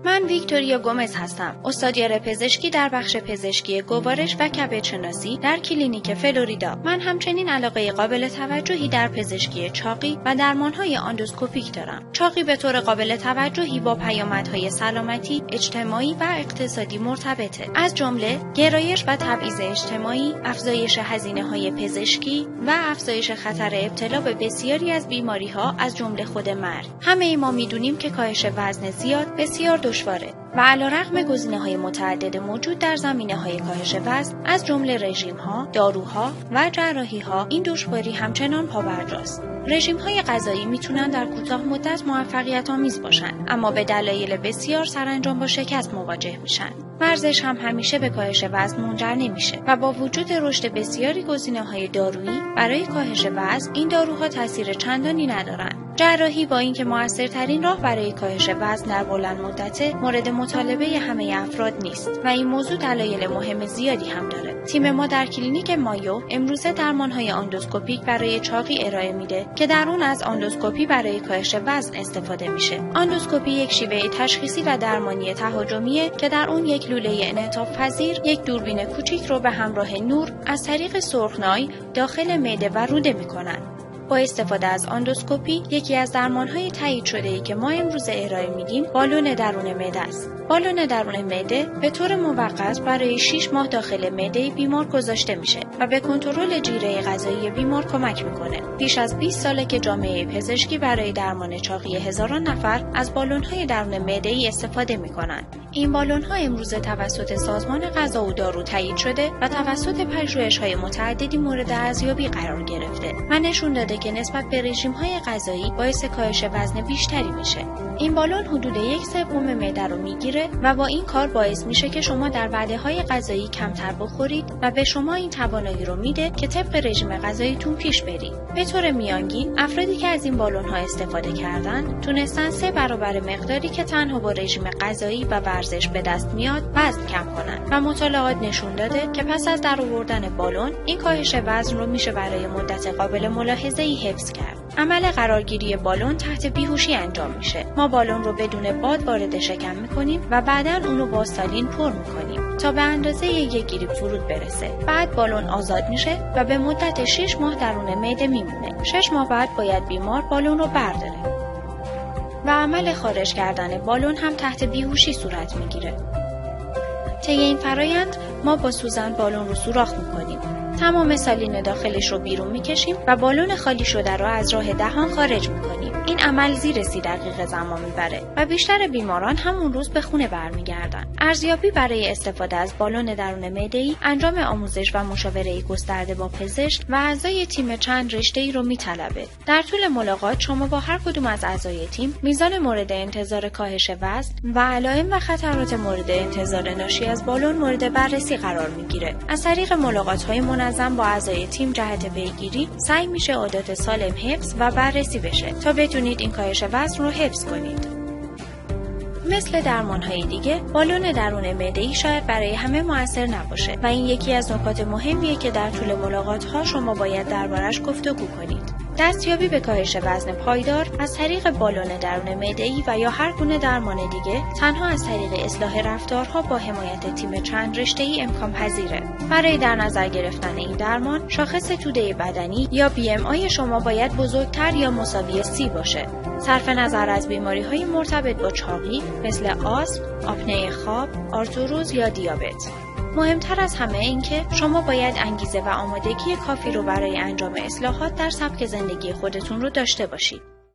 من ویکتوریا گومز هستم، استادیار پزشکی در بخش پزشکی گوارش و کبدشناسی در کلینیک فلوریدا. من همچنین علاقه قابل توجهی در پزشکی چاقی و درمانهای اندوسکوپیک دارم. چاقی به طور قابل توجهی با پیامدهای سلامتی، اجتماعی و اقتصادی مرتبطه، از جمله گرایش و تبعیض اجتماعی، افزایش هزینه‌های پزشکی و افزایش خطر ابتلا به بسیاری از بیماری‌ها از جمله خود مرگ. همه ما می‌دونیم که کاهش وزن زیاد بسیار دشواره و علیرغم گزینه‌های متعدد موجود در زمینه‌های کاهش وزن از جمله رژیم‌ها، داروها و جراحی‌ها، این دشواری همچنان پابرجاست. رژیم‌های غذایی میتونن در کوتاه مدت موفقیت‌آمیز باشن، اما به دلایل بسیار سرانجام با شکست مواجه میشن. ورزش هم همیشه به کاهش وزن منجر نمیشه و با وجود رشد بسیاری گزینه‌های دارویی برای کاهش وزن، این داروها تاثیر چندانی ندارن. جراحی با اینکه موثرترین راه برای کاهش وزن در بلند مدت، مورد مطالبه همه افراد نیست و این موضوع دلایل مهم زیادی هم داره. تیم ما در کلینیک مایو امروزه درمان‌های اندوسکوپیک برای چاقی ارائه میده که در اون از اندوسکوپی برای کاهش وزن استفاده میشه. اندوسکوپی یک شیوه تشخیصی و درمانی تهاجمیه که در اون یک لوله انعطاف پذیر، یک دوربین کوچیک رو به همراه نور از طریق سرخنای داخل معده و روده میکنن. با استفاده از اندوسکوپی، یکی از درمان‌های تایید شده‌ای که ما امروز ارائه میدیم بالون درون معده است. بالون درون معده به طور موقت برای 6 ماه داخل معده بیمار گذاشته میشه و به کنترل جیره غذایی بیمار کمک میکنه. بیش از 20 ساله که جامعه پزشکی برای درمان چاقی هزاران نفر از بالون‌های درون معده‌ای استفاده میکنن. این بالون‌ها امروز توسط سازمان غذا و دارو تایید شده و توسط پژوهش‌های متعددی مورد ارزیابی قرار گرفته و نشون داده که نسبت به رژیم‌های غذایی باعث کاهش وزن بیشتری میشه. این بالون حدود 1/3 معده رو میگیره و با این کار باعث میشه که شما در وعده‌های غذایی کمتر بخورید و به شما این توانایی رو میده که طبق رژیم غذاییتون پیش برید. به طور میانگین افرادی که از این بالون‌ها استفاده کردن تونستن 3 برابر مقداری که تنها با رژیم غذایی و ورزش به دست میاد وزن کم کنن و مطالعات نشون داده که پس از درآوردن بالون این کاهش وزن رو میشه برای مدت قابل ملاحظه‌ای حفظ کرد. عمل قرارگیری بالون تحت بیهوشی انجام میشه. ما بالون رو بدون باد وارد شکم میکنیم و بعداً اون رو با سالین پر میکنیم تا به اندازه 1 گریپ فرود برسه. بعد بالون آزاد میشه و به مدت 6 ماه درون معده میمونه. 6 ماه بعد باید بیمار بالون رو برداره. و عمل خارج کردن بالون هم تحت بیهوشی صورت میگیره. طی این فرایند ما با سوزن بالون رو سوراخ میکنیم. تمام سالین داخلش رو بیرون میکشیم و بالون خالی شده رو از راه دهان خارج میکنیم. این عمل زیر 30 دقیقه زمان میبره و بیشتر بیماران همون روز به خونه برمیگردن. ارزیابی برای استفاده از بالون درون معده‌ای انجام آموزش و مشاوره گسترده با پزشک و اعضای تیم چند رشته‌ای رو میطلبه. در طول ملاقات شما با هر کدوم از اعضای تیم میزان مورد انتظار کاهش وزن و علائم و خطرات مورد انتظار ناشی از بالون مورد بررسی قرار میگیره. از طریق ملاقات‌های منظم با اعضای تیم جهت پیگیری سعی میشه عادات سالم حفظ و بررسی بشه تا بتونید این کاهش وزن رو حفظ کنید. مثل درمان‌های دیگه، بالون درون معده‌ای شاید برای همه مؤثر نباشه و این یکی از نکات مهمیه که در طول ملاقات‌ها شما باید دربارش گفتگو کنید. دستیابی به کاهش وزن پایدار از طریق بالون درون معده‌ای و یا هر گونه درمان دیگه تنها از طریق اصلاح رفتارها با حمایت تیم چند رشته‌ای امکان پذیره. برای در نظر گرفتن این درمان، شاخص توده بدنی یا BMI شما باید بزرگتر یا مساوی 30 باشه. صرف نظر از بیماری‌های مرتبط با چاقی مثل آسم، آپنه خواب، آرتروز یا دیابت. مهمتر از همه این که شما باید انگیزه و آمادگی کافی رو برای انجام اصلاحات در سبک زندگی خودتون رو داشته باشید.